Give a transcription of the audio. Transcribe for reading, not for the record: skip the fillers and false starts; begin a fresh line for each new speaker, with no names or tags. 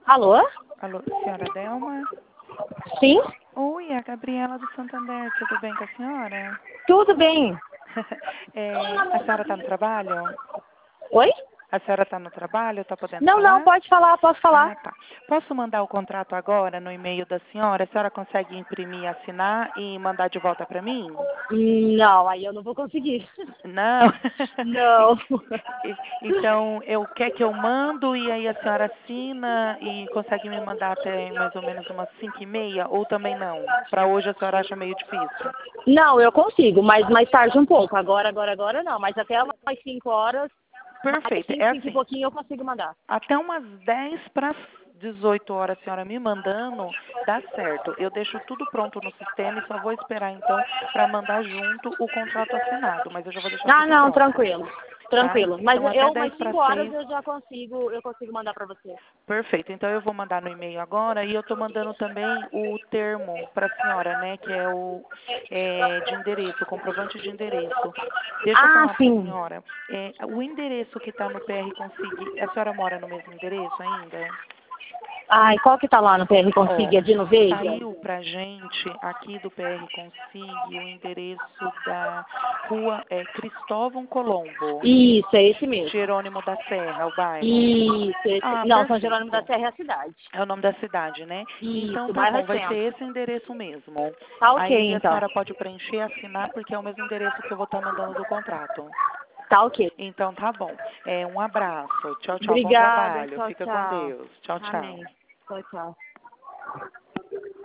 Alô?
Alô, senhora Delma?
Sim?
Oi, é a Gabriela do Santander, tudo bem com a senhora?
Tudo bem.
A senhora está no trabalho?
Oi?
A senhora está no trabalho, está podendo
Não,
falar?
pode falar, posso falar.
Ah, tá. Posso mandar o contrato agora no e-mail da senhora? A senhora consegue imprimir, assinar e mandar de volta para mim?
Não, aí eu não vou conseguir.
Não?
Não.
Então, eu quer que eu mando e aí a senhora assina e consegue me mandar até mais ou menos umas 5h30 ou também não? Para hoje a senhora acha meio difícil?
Não, eu consigo, mas mais tarde um pouco. Agora não. Mas até umas 5 horas, mais
Perfeito.
5,
É
5 e
assim,
pouquinho eu consigo mandar.
até umas 10 para 18 horas a senhora me mandando, dá certo. Eu deixo tudo pronto no sistema e só vou esperar então para mandar junto o contrato assinado, mas eu já vou deixar
Ah,
tudo
não,
pronto,
tranquilo.
tá?
Tranquilo. Mas
Então até
eu,
10
mais
para
5 horas
6.
eu já consigo mandar pra você.
Perfeito. Então eu vou mandar no e-mail agora e eu estou mandando também o termo para a senhora, né? Que é o de endereço, o comprovante de endereço. Deixa eu
Ah,
falar para a
sim.
senhora. O endereço que está no PR Consig, a senhora mora no mesmo endereço ainda?
Ai, qual que tá lá no PR
Ó,
Consiga? É Dino Veiga?
saiu pra gente aqui do PR Consig o endereço da rua Cristóvão Colombo,
Isso, é esse mesmo.
Jerônimo da Serra, o bairro.
Isso, esse.
Ah,
Não, São Jerônimo da
perfeito.
Serra é a cidade.
É o nome da cidade, né? Então
Isso,
tá
bairro
bom,
é
vai ser
centro.
esse endereço mesmo.
Tá ok,
Aí a
então.
senhora pode preencher e assinar porque é o mesmo endereço que eu vou estar mandando do contrato.
Tá ok.
Então tá bom. Um abraço. Tchau, tchau. Bom
Obrigada.
trabalho.
Tchau,
Fica com
tchau.
Deus. Tchau, tchau.
Amém. Tchau, tchau.